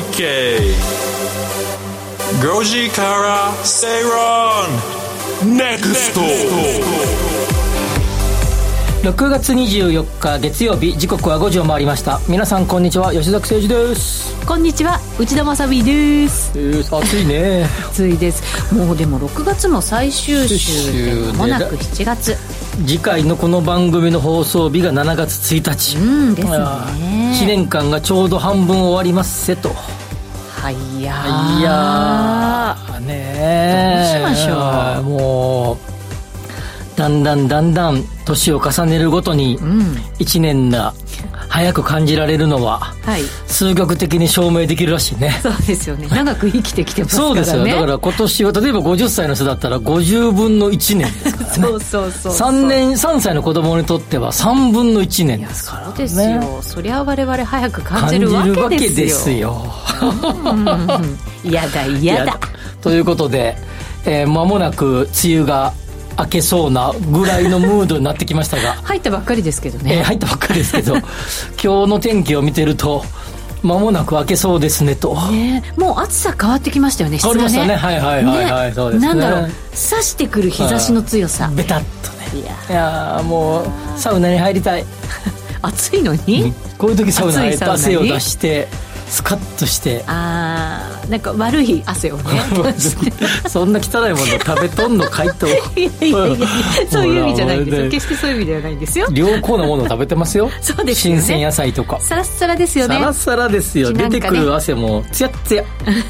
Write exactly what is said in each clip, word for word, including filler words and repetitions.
日経ごじから正論ネクスト。 ろくがつにじゅうよっか月曜日、時刻はごじを回りました。皆さんこんにちは、吉崎誠二です。 こんにちは、内田まさみです。 えー、暑いね。 暑いです。もうでもろくがつも最終週で間もなくしちがつ、 次回のこの番組の放送日がしちがつついたち、 うんですね。 いちねんかんがちょうど半分終わりますせと。 はいやーいやーねどうしましょう。 もうだんだんだんだん年を重ねるごとにいちねんが早く感じられるのは、はい、数学的に証明できるらしいね。 そうですよね。長く生きてきてますからね。 そうですよ。だから今年は例えばごじゅっさいの人だったらごじゅうぶんのいちねんですからね。 そうそうそうそう。 さんねんさんさいの子供にとってはさんぶんのいちねんですからね。 そうですよ。そりゃ我々早く感じるわけですよ。 感じるわけですよ。 いやだいやだ。 ということで、えー、間もなく梅雨が明けそうなぐらいのムードになってきましたが入ったばっかりですけどね、 えー、入ったばっかりですけど今日の天気を見てると間もなく明けそうですねと、 ね、もう暑さ変わってきましたよね。 変わりましたね。はいはいはいはい、ね、そうですね。 なんだろう、差してくる日差しの強さ、 ベタッとね。いや、いやもうサウナに入りたい。 暑いのに、 うん、こういう時サウナに入って汗を出してスカッとして、 あー、なんか悪い汗をねそんな汚いもの食べとんのかいと。いやいやいやそういう意味じゃないんですよ。決してそういう意味ではないんですよ。 良好なものを食べてますよ。そうですよね。新鮮野菜とかサラッサラですよね。 サラッサラですよ、ね、出てくる汗もツヤッツヤ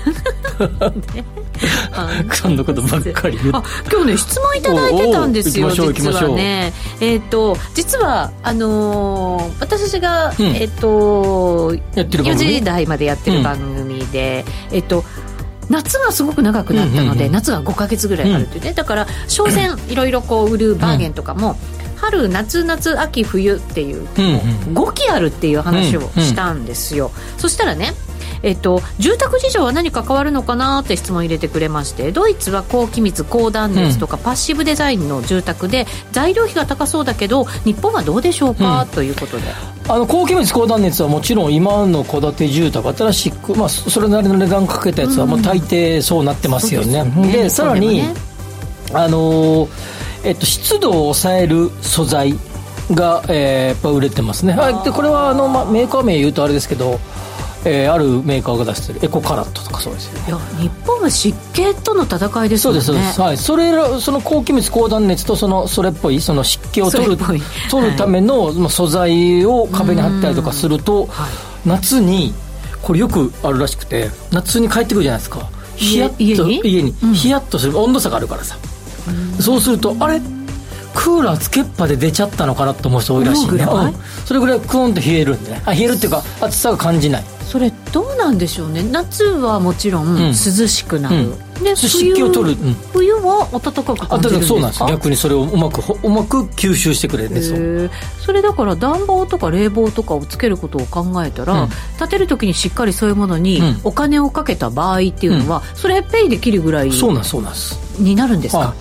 そんなことばっかり言う。 あ、今日ね質問いただいてたんですよ。実はね、えっ、ー、と実はあのー、私が、うん、えっ、ー、とやってる番組よじ台までやってる番組で、うん、えっ、ー、と夏がすごく長くなったので、うんうんうん、夏がごかげつぐらいあるっていうね、うん、だから商船いろいろこう売るバーゲンとかも、うん、春夏夏秋冬っていう、うんうん、ごきあるっていう話をしたんですよ、うんうん、そしたらね、えっと、住宅事情は何か変わるのかなって質問入れてくれまして、ドイツは高気密高断熱とかパッシブデザインの住宅で材料費が高そうだけど日本はどうでしょうか、うん、ということで、 あの高気密高断熱はもちろん今の戸建て住宅新しく、まあ、それなりの値段かけたやつはもう大抵そうなってますよね、うん、で、ね、さらに、ね、あのえっと、湿度を抑える素材が、えー、やっぱ売れてますね。はい、でこれはあの、まあ、メーカー名言うとあれですけど、えー、あるメーカーが出してるエコカラットとかそうですよ。 いや日本は湿気との戦いですよね。 そうですそうです、はい、それその高気密高断熱とそのそれっぽいその湿気を取る取るための、はい、素材を壁に貼ったりとかすると、はい、夏にこれよくあるらしくて、夏に帰ってくるじゃないですか、ヒヤッと家に、 家に、うん、ヒヤッとする温度差があるからさ、うん、そうするとあれクーラーつけっぱで出ちゃったのかなと思う人多いらしいね、うん、それぐらいクーンと冷えるんでね。あ、冷えるっていうか暑さが感じない。 それどうなんでしょうね。夏はもちろん涼しくなる、うん、で湿気を取る、うん、 冬は暖かく感じるんですか。 そうなんです。逆にそれをうまくうまく吸収してくれるんですよ。 それだから暖房とか冷房とかをつけることを考えたら、うん、建てる時にしっかりそういうものにお金をかけた場合っていうのは、うん、それペイできるぐらいそうなんそうなんですになるんですか。 はい、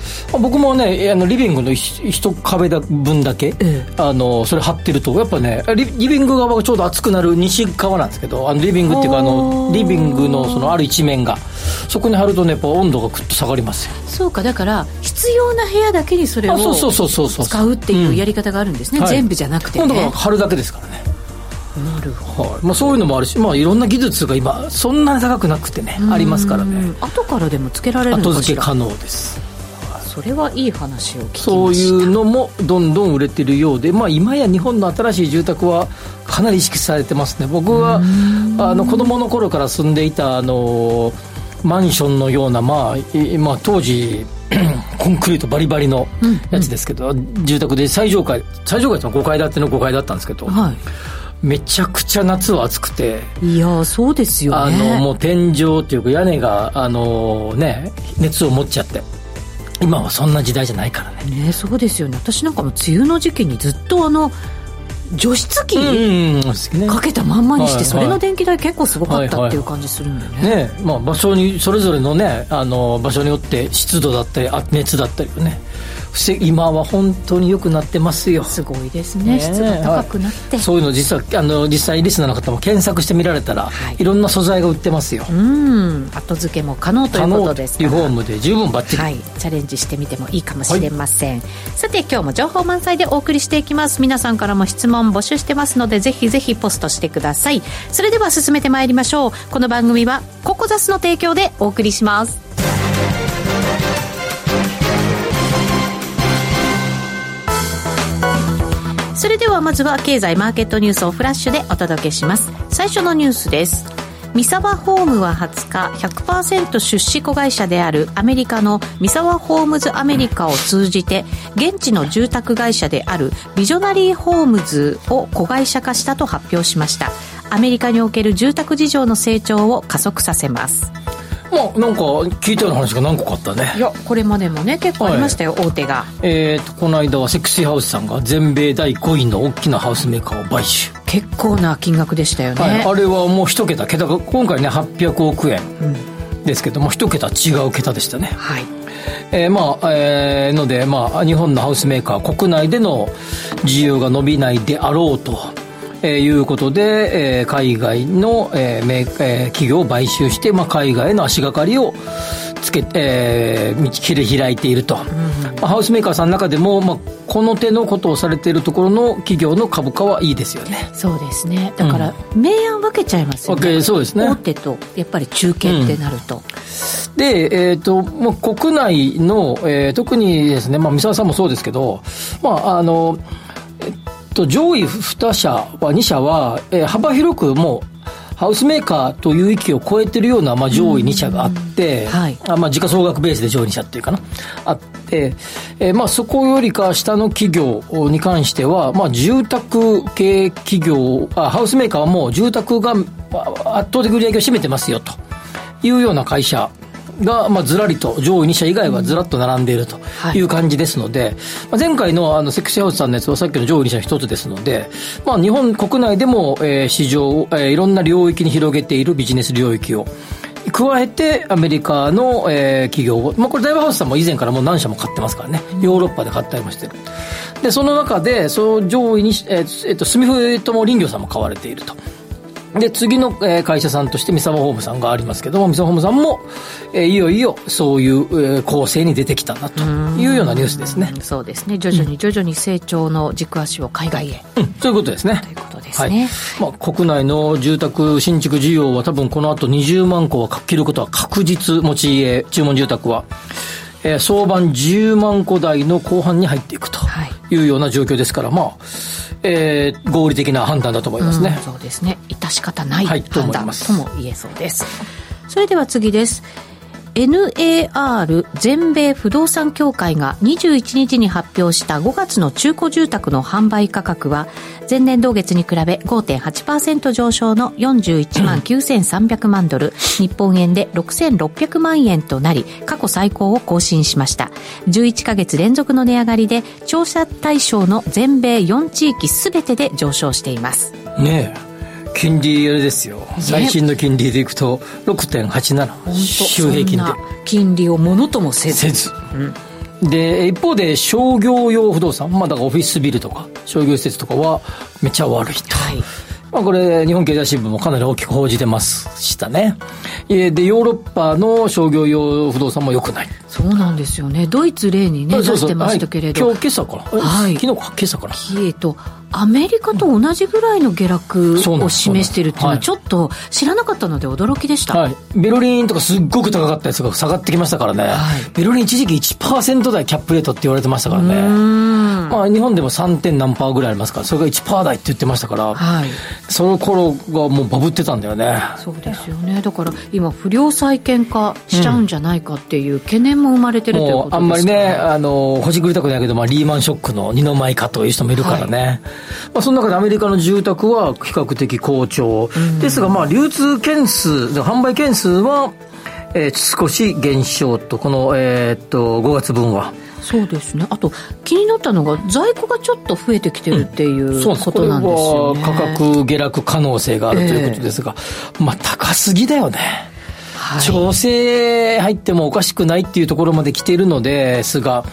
僕もねあのリビングの一壁分だけ、ええ、あのそれ貼ってるとやっぱね リ, リビング側がちょうど暑くなる西側なんですけど、あのリビングっていうかあのリビング の, そのある一面がそこに貼るとねやっぱ温度がぐっと下がりますよ。 そうか、だから必要な部屋だけにそれを使うっていうやり方があるんですね、うん、全部じゃなくてね。 だから貼るだけですからね。 なるほど、 はい、まあ、そういうのもあるし、まあ、いろんな技術が今そんなに高くなくてねありますからね。 後からでもつけられるのかしら。 後付け可能です。 それはいい話を聞きました。 そういうのもどんどん売れてるようで、まあ、今や日本の新しい住宅はかなり意識されてますね。僕はあの子供の頃から住んでいたあのマンションのような、まあまあ、当時コンクリートバリバリのやつですけど、うんうん、住宅で最上階最上階ってごかい建てのごかいだったんですけど、はい、めちゃくちゃ夏は暑くて、 いやそうですよね。 あのもう天井っていうか屋根があの、ね、熱を持っちゃって、今はそんな時代じゃないから ね, ねそうですよね。私なんかも梅雨の時期にずっとあの除湿機かけたまんまにして、それの電気代結構すごかったっていう感じするんだよね。 ね、まあ、場所にそれぞれのねあの場所によって湿度だったり熱だったりね今は本当に良くなってますよ。 すごいですね。質が高くなって、 はい、そういうの実はあの実際リスナーの方も検索してみられたら、はい、いろんな素材が売ってますよ。 うん、後付けも可能ということですから、 リフォームで十分バッチリ、 はい、チャレンジしてみてもいいかもしれません、はい、さて今日も情報満載でお送りしていきます。皆さんからも質問募集してますので、ぜひぜひポストしてください。それでは進めてまいりましょう。この番組はココザスの提供でお送りします。それではまずは経済マーケットニュースをフラッシュでお届けします。最初のニュースです。三沢ホームははつか ひゃくパーセント 出資子会社であるアメリカの三沢ホームズアメリカを通じて現地の住宅会社であるビジョナリーホームズを子会社化したと発表しました。アメリカにおける住宅事情の成長を加速させます。 まあ、なんか聞いたような話が何個かあったね。 いやこれまでもね結構ありましたよ、はい、大手が、 えー、とこの間はセクシーハウスさんが全米だいごいの大きなハウスメーカーを買収。 結構な金額でしたよね、 はい、あれはもう一桁桁が今回ねはっぴゃくおくえんですけども、一桁違う桁でしたね。 はい、 えー、まあ、えー、ので、まあ、日本のハウスメーカー国内での需要が伸びないであろうとえー、いうことで、えー、海外の、えーメーえー、企業を買収して、まあ、海外への足がかりをつけ、えー、道切り開いていると、うんまあ、ハウスメーカーさんの中でも、まあ、この手のことをされているところの企業の株価はいいですよね。 そうですね。だから、うん、明暗分けちゃいますよね。 そうですね。 大手とやっぱり中堅ってなると、 うん、で、えーとまあ、国内の、えー、特にですね、まあ、三沢さんもそうですけど、まああの上位に社はに社は、えー、幅広くもうハウスメーカーという域を超えてるような、まあ、上位に社があって、はい、あまあ、時価総額ベースで上位に社っていうかなあって、えーまあ、そこよりか下の企業に関しては、まあ、住宅系企業あハウスメーカーはもう住宅が圧倒的売り上げを占めてますよというような会社が、まあ、ずらりと上位に社以外はずらっと並んでいるという感じですので、はいまあ、前回 の, あのセクシーハウスさんのやつはさっきの上位に社の一つですので、まあ、日本国内でも、えー、市場を、えー、いろんな領域に広げているビジネス領域を加えてアメリカの、えー、企業を、まあ、これダイワハウスさんも以前からもう何社も買ってますからね、ヨーロッパで買ったりもしてる。でその中でその上位に、えーえー、と住友友林業さんも買われていると。で次の、えー、会社さんとして三沢ホームさんがありますけども、三沢ホームさんも、えー、いよいよそういう、えー、構成に出てきたなというようなニュースですね。 うそうですね。徐々に徐々に成長の軸足を海外へ、 うん、そういうことですね。 ということですね、 はいまあ、国内の住宅新築需要は多分この後にじゅうまんこは切ることは確実。持ち家注文住宅は、えー、相場じゅうまんこ台の後半に入っていくというような状況ですから、まあえー、合理的な判断だと思いますね、 うん、そうですね。致し方ない判断とも言えそうです。それでは次です。 エヌエーアール 全米不動産協会がにじゅういちにちに発表したごがつの中古住宅の販売価格は前年同月に比べ ごてんはちパーセント 上昇のよんじゅういちまんきゅうせんさんびゃくまんドル、日本円でろくせんろっぴゃくまんえんとなり過去最高を更新しました。じゅういっかげつ連続の値上がりで調査対象の全米よん地域すべてで上昇していますね。え金利あれですよ、最新の金利でいくと ろくてんはちなな 週平均で金利をものともせずせず、うん、で一方で商業用不動産、まあ、だからオフィスビルとか商業施設とかはめっちゃ悪いと、はいまあ、これ日本経済新聞もかなり大きく報じてますしたね。でヨーロッパの商業用不動産も良くない。 そうなんですよね。ドイツ例にね出してましたけれど、 はい、今日今朝から、はい、昨日か今朝からえっとアメリカと同じぐらいの下落を示しているっていうのはちょっと知らなかったので驚きでした、 はい、ベルリンとかすっごく高かったやつが下がってきましたからね、はい、ベルリン一時期 いちパーセント 台キャップレートって言われてましたからね。うーん、まあ、日本でも さん. 点何パーぐらいありますから、それが いちパーセント 台って言ってましたから、はい、その頃がもうバブってたんだよね。 そうですよね。だから今不良債権化しちゃうんじゃないかっていう懸念も生まれてる、うん、ということですか、ね、あんまりねあのほじくりたくないけど、まあ、リーマンショックの二の舞かという人もいるからね、はいまあ、その中でアメリカの住宅は比較的好調ですが、まあ、流通件数販売件数は、えー、少し減少とこの、えー、っとごがつぶんは。 そうですね。あと気になったのが在庫がちょっと増えてきてるっていうことなんですよね、 うん、これは価格下落可能性があるということですが、えー、まあ高すぎだよね、はい、調整入ってもおかしくないっていうところまで来ているのですが、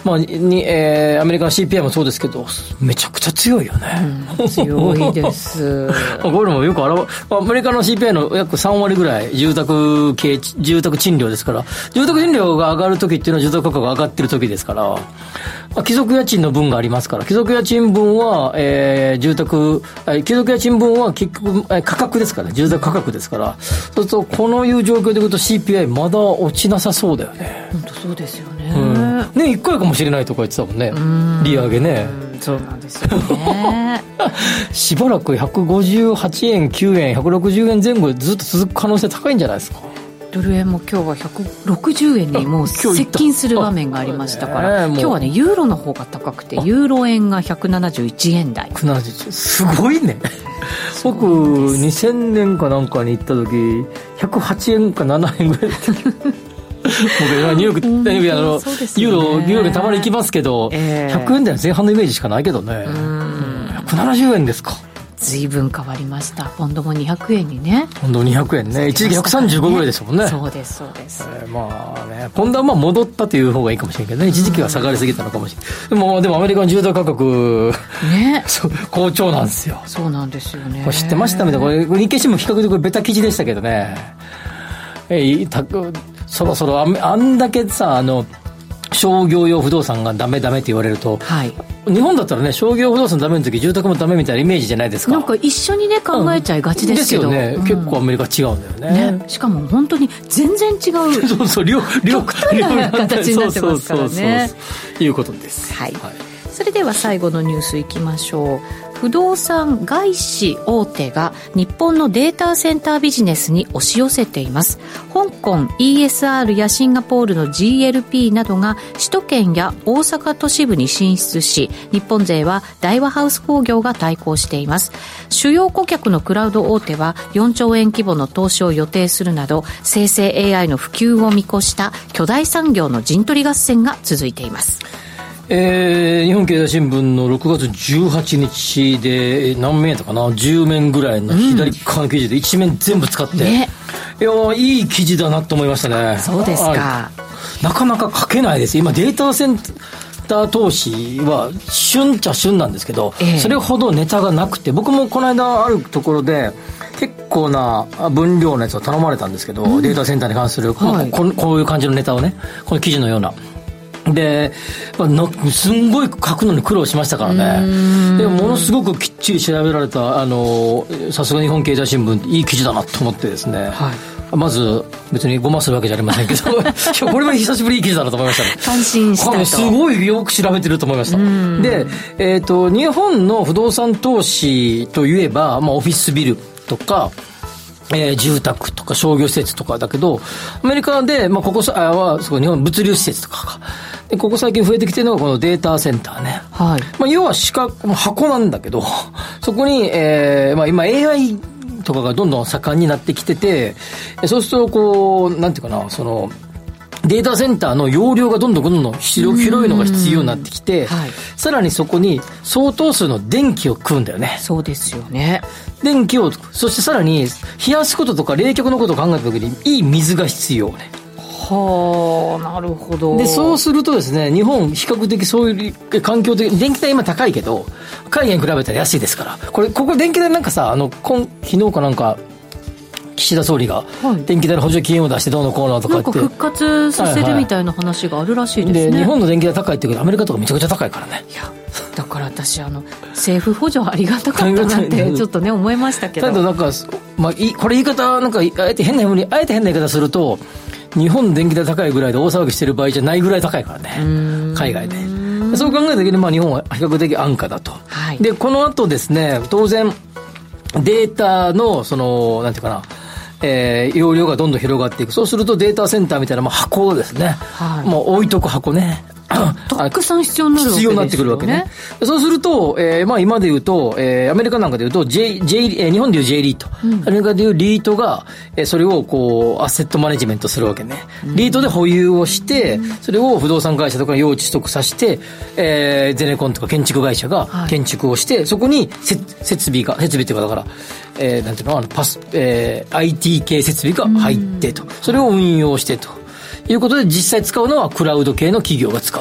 まあにえー、アメリカの シーピーアイ もそうですけどめちゃくちゃ強いよね、 うん、強いですこれもよくあらアメリカの シーピーアイ の約さん割ぐらい住宅系住宅賃料ですから、住宅賃料が上がるときっていうのは住宅価格が上がってるときですから、まあ、貴族家賃の分がありますから、貴族家賃分は、えー、住宅貴族家賃分は結局価格ですから、ね、住宅価格ですから、そうするとこのいう状況でいくと シーピーアイ まだ落ちなさそうだよね。 本当そうですよね、 うん、ねいっかいかもしれないとか言ってたもんね、ん利上げね。 そうなんですよねしばらくひゃくごじゅうはちえんきゅうえんひゃくろくじゅうえんぜん後でずっと続く可能性高いんじゃないですか。 ドル円も今日はひゃくろくじゅうえんにもう接近する場面がありましたから、今日はねユーロの方が高くてユーロ円がひゃくななじゅういちえん台。 ひゃくななじゅういちすごいね僕にせんねんかなんかに行った時ひゃくはちえんかななえんぐらい僕ニューヨーク、ニューヨークあの、ね、ユーロ、ニューヨークたまに行きますけど、えー、ひゃくえん台の前半のイメージしかないけどね。うんひゃくななじゅうえんですか。 随分変わりました。ポンドもにひゃくえんにね。 ポンドにひゃくえんね。一時期ひゃくさんじゅうごぐらいですもんね。 そうですそうです。 えー、まあね、ポンドはまあ戻ったという方がいいかもしれんけどね。一時期は下がりすぎたのかもしれない。でもでもアメリカの住宅価格ね好調なんですよ。 そうなんですよね。 これ知ってましたみたいな。これ日経新聞比較的これベタ記事でしたけどね。えー、たそろそろ あ, あんだけさあの商業用不動産がダメダメって言われると、はい、日本だったらね商業不動産ダメの時住宅もダメみたいなイメージじゃないですか。 なんか一緒にね考えちゃいがちですけど、 うん、ですよね、うん、結構アメリカ違うんだよね。ねしかも本当に全然違うそうそう両両極端な形になってますからね。そうそうそうそういうことです、 はいはい、それでは最後のニュースいきましょう。不動産外資大手が日本のデータセンタービジネスに押し寄せています。香港 イーエスアール やシンガポールの ジーエルピー などが首都圏や大阪都市部に進出し、日本勢は大和ハウス工業が対抗しています。主要顧客のクラウド大手はよんちょうえん規模の投資を予定するなど、生成 エーアイ の普及を見越した巨大産業の陣取り合戦が続いています。 えー、日本経済新聞のろくがつじゅうはちにちで何面やったかなじゅうめんぐらいの左側の記事でいちめん全部使って、ね、いやいい記事だなと思いましたね。 そうですか。 なかなか書けないです。今データセンター投資は旬っちゃ旬なんですけど、えー、それほどネタがなくて、僕もこの間あるところで結構な分量のやつを頼まれたんですけど、うん、データセンターに関する、はい、こ, こういう感じのネタをね、この記事のようなで、まあ、すんごい書くのに苦労しましたからね。でもものすごくきっちり調べられた、あのさすが日本経済新聞いい記事だなと思ってですね、はい、まず別にごまするわけじゃありませんけどこれは久しぶりいい記事だなと思いましたね。 感心したと。 すごいよく調べてると思いました。で、えーと、日本の不動産投資といえば、まあ、オフィスビルとかえー、住宅とか商業施設とかだけど、アメリカで、まあ、ここさはそう日本物流施設とかかで、ここ最近増えてきてるのがこのデータセンターね、はい、まあ、要は四角箱なんだけど、そこに、えーまあ、今 エーアイ とかがどんどん盛んになってきてて、そうするとこうなんていうかな、そのデータセンターの容量がどんどんどんどん広いのが必要になってきて、はい、さらにそこに相当数の電気を食うんだよね。 そうですよね。 電気を、そしてさらに冷やすこととか冷却のことを考えたときにいい水が必要ね。 はあ、なるほど。 でそうするとですね、日本比較的そういう環境的電気代今高いけど海外に比べたら安いですから、これここ電気代なんかさ、あの今昨日かなんか岸田総理が電気代の補助金を出してどうのこうのとかって、 なんか復活させるみたいな話があるらしいですね。 で日本の電気代高いって言うけどアメリカとかめちゃくちゃ高いからね。 いやだから私あの政府補助ありがたかったなってちょっとね思いましたけど、 だけどなんか、まあ、これ言い方なんかあえて変なふうにあえて変な言い方すると、日本の電気代高いぐらいで大騒ぎしてる場合じゃないぐらい高いからね、海外で。そう考えた時に、まあ、日本は比較的安価だと、はい、でこの後ですね、当然データのそのなんていうかな、えー、容量がどんどん広がっていく。そうするとデータセンターみたいな、まあ、箱ですね、はい、もう置いとく箱ねたくさん必要になるわけですよね。必要になってくるわけね。 そうすると、えーまあ、今で言うと、えー、アメリカなんかで言うと J、J えー、日本でいう J リート、うん、アメリカでいうリートが、えー、それをこうアセットマネジメントするわけね、うん、リートで保有をして、うん、それを不動産会社とか用地取得させて、えー、ゼネコンとか建築会社が建築をして、はい、そこにせ設備が設備っていうかだから、えー、なんていうの、あのパス、えー、アイティー 系設備が入ってと、うん、それを運用してということで、実際使うのはクラウド系の企業が使うと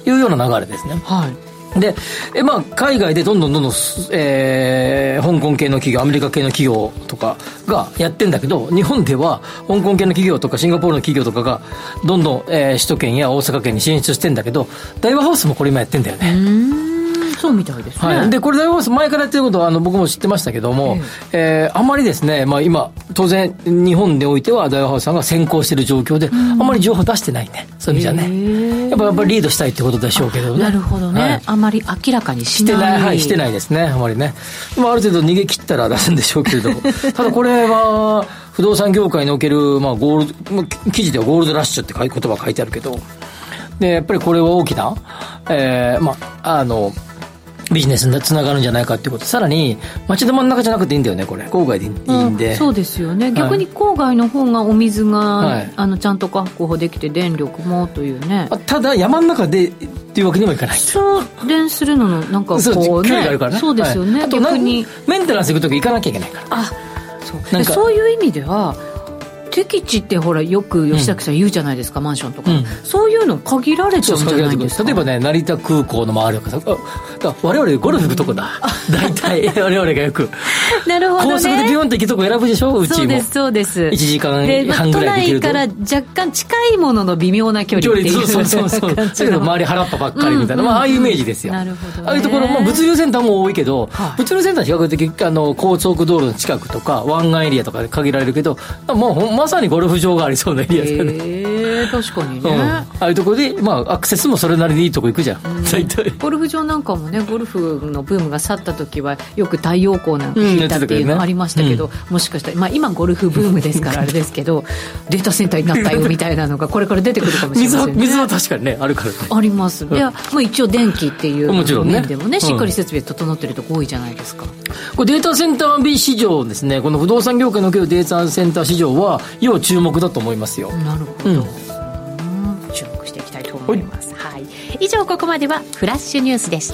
いうような流れですね。 はい。 で、えまあ、海外でどんどんどんどん、えー、香港系の企業、アメリカ系の企業とかがやってんだけど、日本では香港系の企業とかシンガポールの企業とかがどんどん、えー、首都圏や大阪県に進出してんだけど、大和ハウスもこれ今やってんだよね。 うーん、そうみたいですね。 はい、でこれ大和ハウス前からやってることはあの僕も知ってましたけども、えーえー、あまりですね、まあ、今当然日本においては大和ハウスさんが先行している状況で、あまり情報出してないね。そういう意味じゃね、やっぱやっぱりリードしたいってことでしょうけどね。 なるほどね、はい、あまり明らかにしない、 してない、はい、してないですね、あまりね。まあ、ある程度逃げ切ったら出すんでしょうけれどもただこれは不動産業界における、まあ、ゴールド記事ではゴールドラッシュって言葉書いてあるけど、でやっぱりこれは大きな、えー、まああのビジネスにつながるんじゃないかっていうこと。さらに町の真ん中じゃなくていいんだよね、これ郊外でいいんで。 そうですよね、逆に郊外の方がお水が、はい、あのちゃんと確保できて電力もというね。 ただ山の中でっていうわけにもいかない。 送電するののなんかこうね、 そう距離があるからね。 そうですよね、はい、 あと逆にメンテナンス行くとき行かなきゃいけないから。 あ、そうなんかそういう意味では敵地ってほらよく吉崎さん言うじゃないですか、うん、マンションとか、うん、そういうの限られちゃうんじゃないですか。 例えばね、成田空港の周りとかさ、あ、我々ゴルフ行くとこだ、大体我々がよくなるほどね、 高速でビヨンって行くとこ選ぶでしょ、うちも。そうですそうです。いちじかんはんぐらいで行けると、 都内から若干近いものの微妙な距離っていう、 そうそうそうそうだけど周り原っぱばっかりみたいな、うんうんうん、まあ、ああいうイメージですよ。なるほどね。ああいうところ、まあ、物流センターも多いけど、はあ、物流センターは比較的あの高速道路の近くとか湾岸エリアとかで限られるけど、もうまさにゴルフ場がありそうなエリアですよね。 へー、確かにね、うん、 ああいうところで、まあ、アクセスもそれなりにいいとこ行くじゃん、うん、大体ゴルフ場なんかもね、ゴルフのブームが去った時はよく太陽光なんか引いたっていうのありましたけど、うんね、うん、もしかしたら、まあ、今ゴルフブームですからあれですけどデータセンターになったよみたいなのがこれから出てくるかもしれませんね。 水は、水は確かにねあるからね。 あります、うん、いや、まあ、一応電気っていう面でも ね, ね、 しっかり設備整ってるとこ多いじゃないですか、うん、 これデータセンター市場ですね。この不動産業界におけるデータセンター市場は要注目だと思いますよ。 なるほど、うん、注目していきたいと思います、はい、以上ここまではフラッシュニュースでした。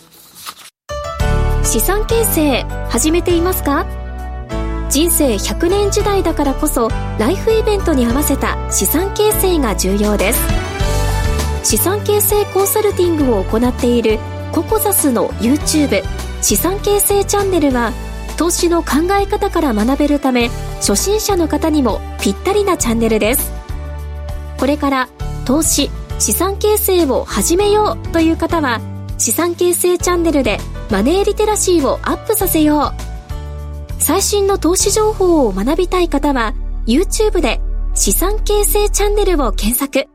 資産形成始めていますか？人生ひゃくねん時代だからこそライフイベントに合わせた資産形成が重要です。資産形成コンサルティングを行っているココザスの YouTube 資産形成チャンネルは投資の考え方から学べるため初心者の方にもぴったりなチャンネルです。これから投資資産形成を始めようという方は資産形成チャンネルでマネーリテラシーをアップさせよう。最新の投資情報を学びたい方は YouTube で資産形成チャンネルを検索。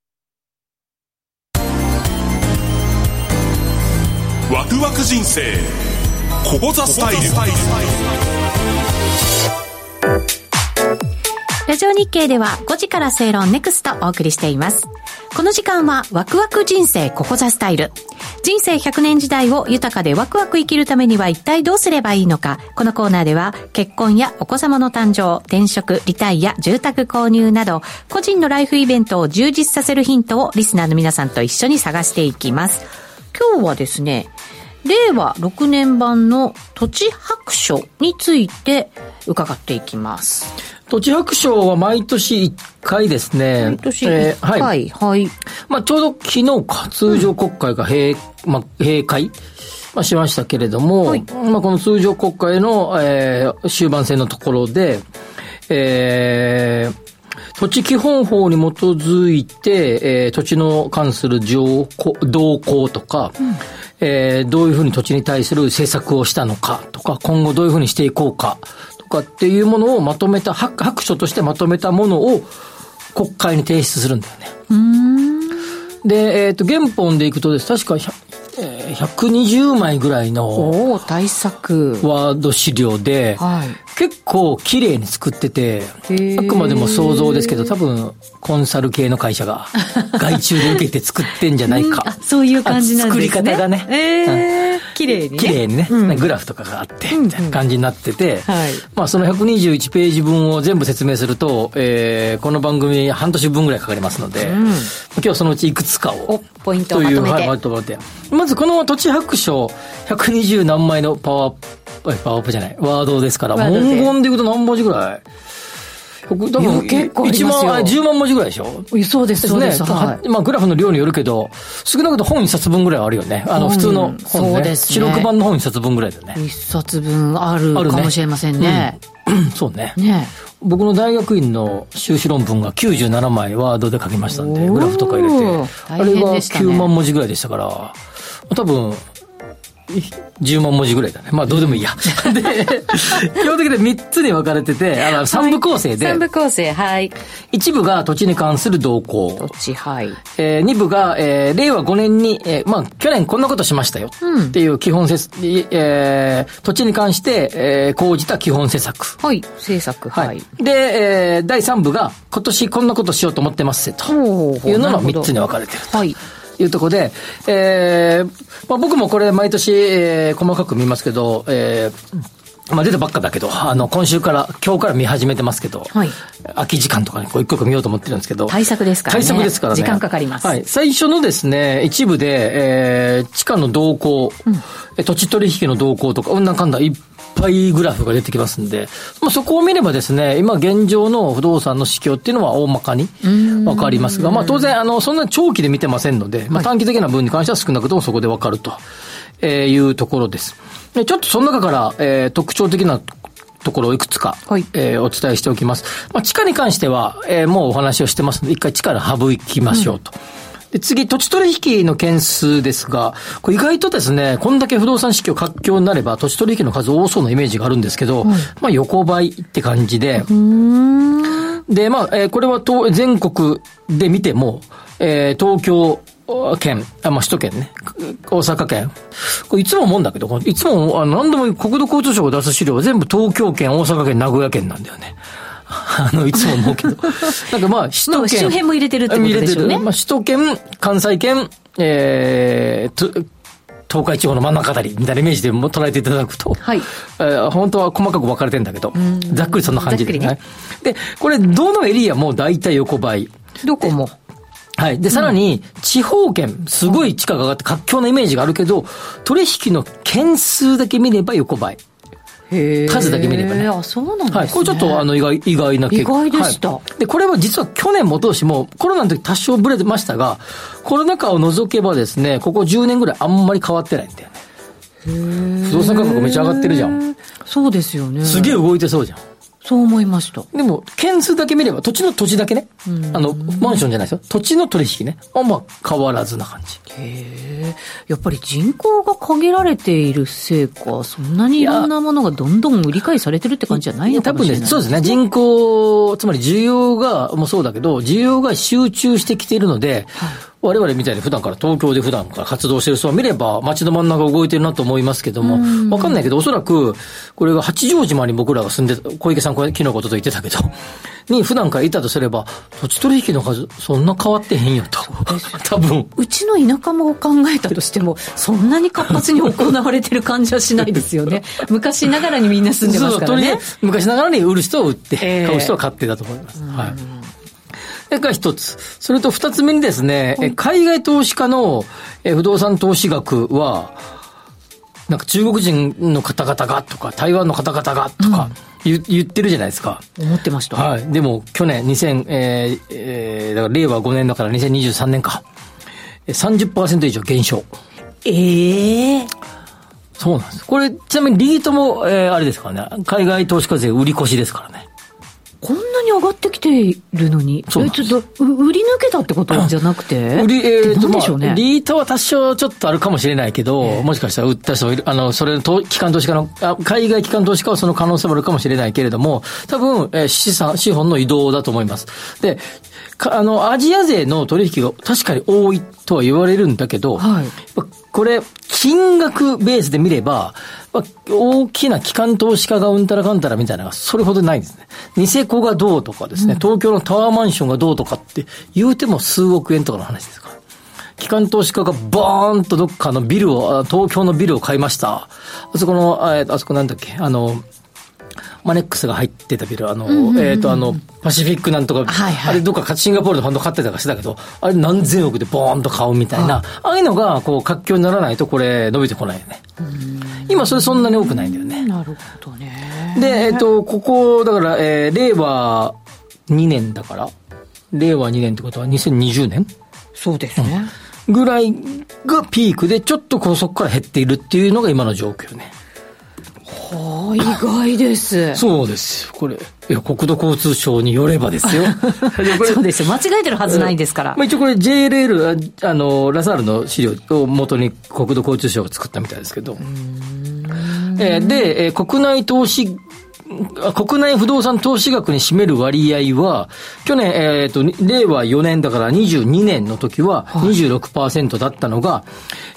ワクワク人生ココザスタイル。 ラジオ日経ではごじから正論ネクストお送りしています。この時間はワクワク人生ココザスタイル。人生ひゃくねん時代を豊かでワクワク生きるためには一体どうすればいいのか。このコーナーでは結婚やお子様の誕生、転職、リタイア、住宅購入など個人のライフイベントを充実させるヒントをリスナーの皆さんと一緒に探していきます。今日はですね、れいわろくねん版の土地白書について伺っていきます。 土地白書は毎年いっかいですね。 毎年いっかい、えー、はい。はい。 まあ、ちょうど昨日か、通常国会が閉、うん、まあ、閉会、まあ、しましたけれども、はい、まあ、この通常国会の、えー、終盤戦のところで、えー、土地基本法に基づいて、えー、土地の関する情報動向とか、うん、えー、どういうふうに土地に対する政策をしたのかとか、今後どういうふうにしていこうかとかっていうものをまとめた、白書としてまとめたものを国会に提出するんだよね。 うーんで、えっと、原本でいくとです、確かひゃくにじゅうまいぐらいのおー大作ワード資料で、はい、結構綺麗に作ってて、あくまでも想像ですけど、多分コンサル系の会社が外注で受けて作ってんじゃないか。 うん、あ、そういう感じなんですね。 作り方がね、 えー、綺麗にね。 綺麗にね、うん、グラフとかがあって、みたいな感じになってて、うんうん、はい、まあそのひゃくにじゅういちページ分を全部説明すると、えー、この番組半年分ぐらいかかりますので、うん、今日はそのうちいくつかを、 ポイントをまとめて。はい、 まとめて。まずこの土地白書、ひゃくにじゅう何枚のパワー、パワーアップじゃない、ワードですから、文言でいくと何文字ぐらい僕多分結構ありますよ。 いちまん、じゅうまん文字ぐらいでしょ。 そうです、そうです。 はい、まあグラフの量によるけど、少なくとも本一冊分ぐらいはあるよね。あの普通の本ね。 そうですね。 四六版の本一冊分ぐらいだよね。 一冊分あるかもしれませんね。 うん、そうね。 ね。 僕の大学院の修士論文がきゅうじゅうななまいワードで書きましたんで、グラフとか入れて、あれがきゅうまん文字ぐらいでしたから、多分、じゅうまん文字ぐらいだね。まあどうでもいいや。で、基本的にみっつに分かれてて、あのさん部構成で、 はい、さん部構成、はい。 いち部が土地に関する動向。 土地、はい。 えー、に部が、えー、れいわごねんに、えー、まあ去年こんなことしましたよ。うん、っていう基本施、えー、土地に関して、えー、講じた基本施策。 はい。政策、はい。はい、 で、えー、だいさん部が今年こんなことしようと思ってますと。いうのがみっつに分かれてると。はい。いうところで、えーまあ、僕もこれ毎年、えー、細かく見ますけど、えー、まあ出たばっかだけど、あの、今週から、今日から見始めてますけど、はい、空き時間とかにこう一個一個見ようと思ってるんですけど、 対策ですからね。 対策ですからね。 時間かかります。 はい。最初のですね、一部で、えー、地価の動向、うん、土地取引の動向とか、うんなんかんだ、いっぱいグラフが出てきますんで、まあ、そこを見ればですね、今現状の不動産の市況っていうのは大まかにわかりますが、まあ当然、あの、そんな長期で見てませんので、まあ短期的な分に関しては少なくともそこでわかるというところです。でちょっとその中から、えー、特徴的なところをいくつか、はいえー、お伝えしておきます。まあ地価に関しては、えー、もうお話をしてますので、一回地価で省きましょうと。うんで次、土地取引の件数ですが、これ意外とですね、こんだけ不動産市況活況になれば、土地取引の数多そうなイメージがあるんですけど、はい、まあ横ばいって感じで、うーんで、まあ、えー、これは東全国で見ても、えー、東京県、あ、まあ首都圏ね、大阪県、これいつも思うんだけど、いつもあの何でも国土交通省が出す資料は全部東京県、大阪県、名古屋県なんだよね。あの、いつも思うけど。なんかまあ、首都圏。 周辺も入れてるってことでしょうね。 まあ、首都圏、関西圏、えー、東海地方の真ん中あたりみたいなイメージでも捉えていただくと、はいえー、本当は細かく分かれてるんだけど、ざっくりそんな感じで、ね。で、これ、どのエリアも大体横ばい。 どこも。 はい。で、さらに、地方圏、すごい地価が上がって活況なイメージがあるけど、取引の件数だけ見れば横ばい。数だけ見ればね。 あ、そうなんですね。はい。 これちょっとあの意外、意外な結果。 意外でした、はい。 で、これは実は去年もおととしもコロナの時多少ブレてましたが、コロナ禍を除けばですね、ここじゅうねんぐらいあんまり変わってないんだよね。へ不動産価格めっちゃ上がってるじゃん。 そうですよね。 すげえ動いてそうじゃん。 そう思いました。 でも、件数だけ見れば、土地の土地だけね。あの、マンションじゃないですよ。土地の取引ね。あ、まあ、変わらずな感じ。 へえ。やっぱり人口が限られているせいか、そんなにいろんなものがどんどん売り買いされてるって感じじゃないのかもしれない。 多分ね、そうですね。人口、つまり需要が、もうそうだけど、需要が集中してきているので、はい我々みたいに普段から東京で普段から活動してる人を見れば街の真ん中動いてるなと思いますけども、わかんないけどおそらくこれが八丈島に僕らが住んで、小池さんこれ昨日ことと言ってたけど、に普段からいたとすれば土地取引の数そんな変わってへんよと。多分。 うちの田舎も考えたとしてもそんなに活発に行われてる感じはしないですよね。昔ながらにみんな住んでますからね。そうそう昔ながらに売る人は売って、えー、買う人は買ってだと思います。はい。それから一つ。それと二つ目にですね、はい、海外投資家の不動産投資額は、なんか中国人の方々がとか、台湾の方々がとか言、うん、言ってるじゃないですか。 思ってました。 はい。でも去年にせん、えーえー、だから令和ごねんだからにせんにじゅうさんねんか。さんじゅっパーセント 以上減少。 ええー。 そうなんです。これ、ちなみにリートも、えー、あれですからね。海外投資家税売り越しですからね。 こんなに上がってきているのに、それちょっと売り抜けたってことじゃなくて、 売り、えーと、 なんでしょうね。 まあ、リートは多少ちょっとあるかもしれないけど、えー、もしかしたら売った人いる、あの、それの機関投資家の、海外機関投資家はその可能性もあるかもしれないけれども、多分、えー、資産、資本の移動だと思います。で、あの、アジア勢の取引が確かに多いとは言われるんだけど、はい、これ、金額ベースで見れば、大きな機関投資家がうんたらかんたらみたいなのがそれほどないんですね。ニセコがどうとかですね、うん、東京のタワーマンションがどうとかって言うても数億円とかの話ですから。機関投資家がバーンとどっかのビルを、東京のビルを買いました。あそこの、あ, あそこなんだっけ、あの、マネックスが入ってたビル、あの、うんうんうん、えっ、ー、と、あの、パシフィックなんとか、はいはい、あれどっかシンガポールのファンド買ってたかしてたけど、あれ何千億でボーンと買うみたいな、はい、ああいうのが、こう、活況にならないとこれ伸びてこないよね。今それそんなに多くないんだよね。 なるほどね。 で、えっ、ー、と、ここ、だから、えー、令和にねんだかられいわにねんってことはにせんにじゅうねんそうですね、 うん、ぐらいがピークでちょっと高速から減っているっていうのが今の状況ね。 はあ、意外ですそうですよ。これいや国土交通省によればですよそうですよ、間違えてるはずないですから、 まあ、一応これ ジェイエルエル あのラサールの資料を元に国土交通省が作ったみたいですけど、うーん、えー、で、えー、国内投資国内不動産投資額に占める割合は去年、えー、とれいわよねんだからにじゅうにねんの時は にじゅうろくパーセント だったのが、はい、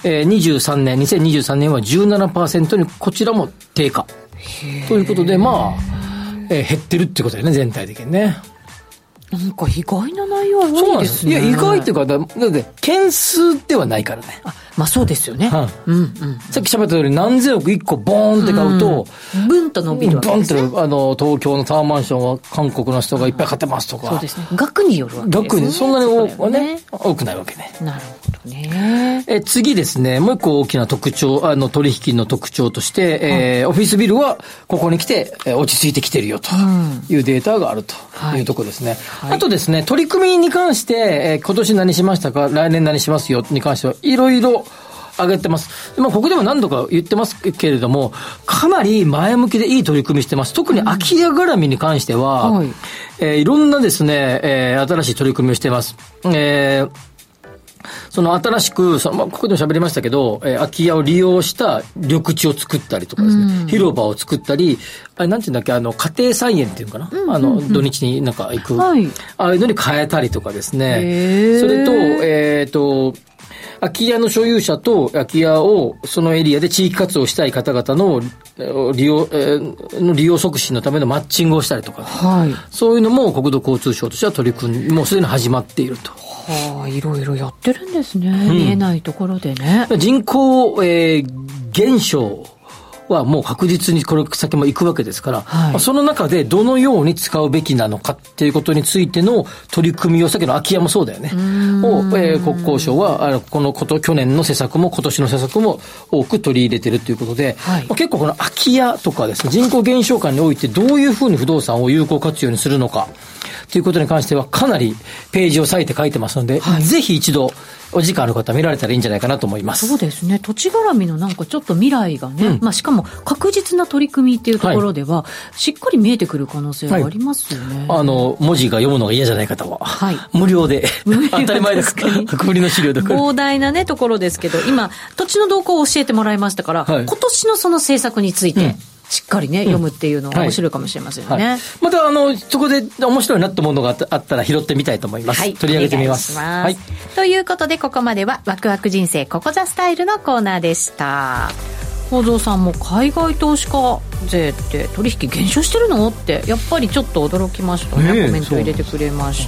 えー、にじゅうさんねんにせんにじゅうさんねんは じゅうななパーセント にこちらも低下ということで、まあ、えー、減ってるってことだよね、全体的にね。 なんか意外な内容は多いですね。 いや、意外っていうか、だって件数ではないからね。 あ、まあそうですよね。 はうんうん、 さっき喋ったように何千億いっこボーンって買うと、 うん、ブンと伸びるわけですね。 ボンってあの東京のタワーマンションは韓国の人がいっぱい買ってますとか。 そうですね。額によるわけですね。 額にそんなに多くはね、多くないわけね。 なるほどね。 え次ですね、もう一個大きな特徴、あの取引の特徴として、えー、オフィスビルはここに来て、えー、落ち着いてきてるよというデータがあるというところですね。はいはい、あとですね、取り組みに関して、えー、今年何しましたか、来年何しますよに関してはいろいろ上げてます。まあ、ここでも何度か言ってますけれども、かなり前向きでいい取り組みしてます。特に空き家絡みに関しては、うん、はい、えー、いろんなですね、えー、新しい取り組みをしてます。えーその新しく、そのまあ、ここでも喋りましたけど、えー、空き家を利用した緑地を作ったりとかですね、うん、広場を作ったり、あれなんていうんだっけ、あの、家庭菜園っていうのかな、うんうんうん、あの、土日になんか行く、はい、ああいうのに変えたりとかですね、それと、えっと、空き家の所有者と空き家をそのエリアで地域活動したい方々の利用、えー、の利用促進のためのマッチングをしたりとか、はい、そういうのも国土交通省としては取り組んで、もうすでに始まっていると。 はあ、いろいろやってるんですね、うん、見えないところでね。 人口、えー、減少はもう確実にこれ先も行くわけですから、はい、その中でどのように使うべきなのかっていうことについての取り組みを、さっきの空き家もそうだよね、を、えー、国交省はあのこのこと去年の施策も今年の施策も多く取り入れてるということで、はい、結構この空き家とかですね、人口減少化においてどういうふうに不動産を有効活用にするのかということに関してはかなりページを割いて書いてますので、はい、ぜひ一度お時間ある方見られたらいいんじゃないかなと思います。 そうですね。土地絡みのなんかちょっと未来がね、うん、まあしかも確実な取り組みっていうところでは、はい、しっかり見えてくる可能性がありますよね。 はい、あの文字が読むのが嫌じゃない方は、はい、無料で当たり前ですから国の資料だから膨大なねところですけど、今土地の動向を教えてもらいましたから、はい、今年のその政策について、うん、しっかりね、読むっていうのが面白いかもしれませんよね。はいはい、またあのそこで面白いなと思うのがあったら拾ってみたいと思います。はい、取り上げてみます。 はい、ということでここまではワクワク人生ここザスタイルのコーナーでした。構造さんも海外投資家税って取引減少してるのってやっぱりちょっと驚きましたね。コメント入れてくれました。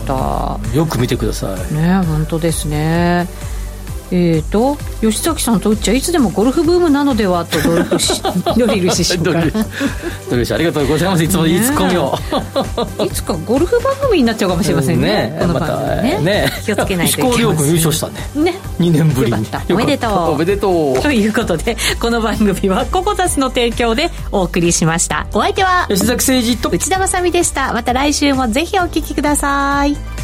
よく見てくださいね。本当ですね。えーと吉崎さんとうっちゃいつでもゴルフブームなのではとドルフシドリル師匠からドリル師ありがとうございます。いつもいいツッコミをいつかゴルフ番組になっちゃうかもしれません ね, ねこの番組 ね,、ま、ね気をつけないといけません。 飛行機優勝したねねにねんぶりに。よかった、 おめでとうおめでとうということでこの番組はココザスの提供でお送りしました。お相手は吉崎誠二と内田まさみでした。また来週もぜひお聞きください。